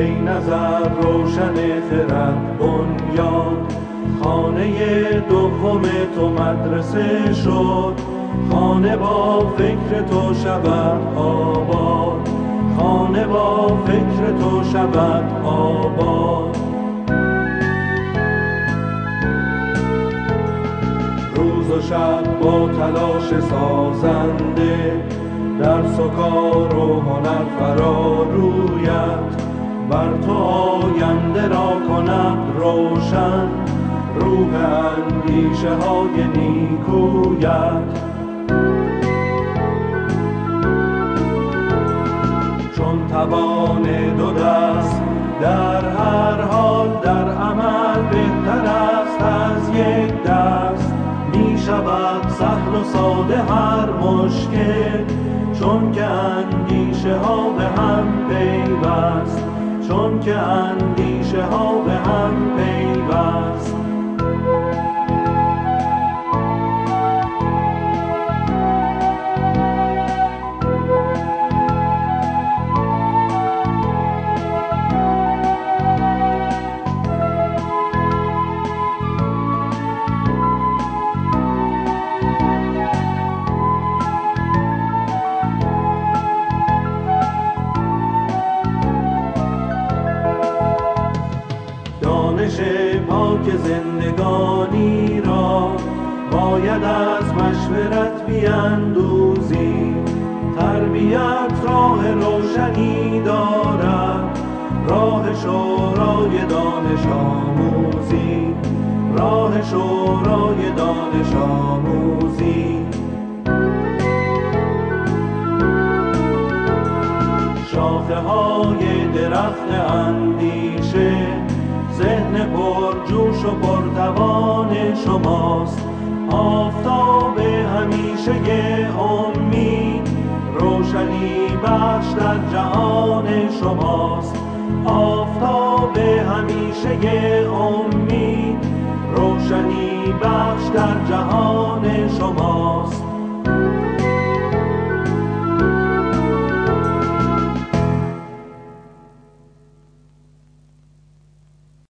ای نظر روشن خرد بنیاد، خانه دوم تو مدرسه شد، خانه با فکر تو شود آباد، خانه با فکر تو شود آباد. روز و شب با تلاش سازنده، درس و کار و هنر فرا رویت، بر تو آینده را کند روشن، روح اندیشه های نیکویت. چون توان دو دست در هر حال، در عمل بهتر است از یک دست، می شود سهل و ساده هر مشکل، چون که اندیشه ها به هم پیوست، چون که اندیشه ها به هم پیوست. دانش پاک زندگانی را باید از مشورت بیندوزی، تربیت راه روشنی دارد، راه شورای دانش آموزی، راه شورای دانش آموزی. شاخه های درخت اندیشه، ذهن پرجوش و پرتوان شماست، آفتاب همیشه امید، روشنی بخش در جهان شماست، آفتاب همیشه امید، روشنی بخش در جهان